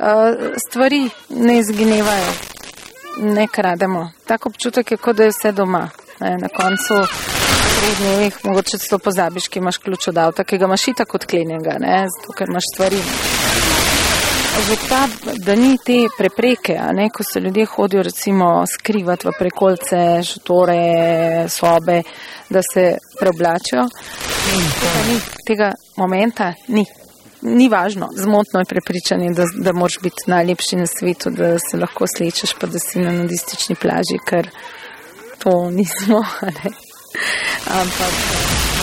stvari ne izginevajo, ne krademo. Tak občutek je, kot da je vse doma. Na koncu 3 dnevih mogoče celo pozabiš, ki imaš ključ od avta, ki ga imaš itak odklenjenega, zato ker imaš stvari. Že ta, da ni te prepreke, ko se ljudje hodijo recimo skrivati v prekolce, šotore, sobe, da se preoblačijo, tega momenta ni. Ni važno, zmotno je prepričanje, da moraš biti najlepši na svetu, da se lahko slečeš, pa da si na nudistični plaži, ker to nismo, Ampak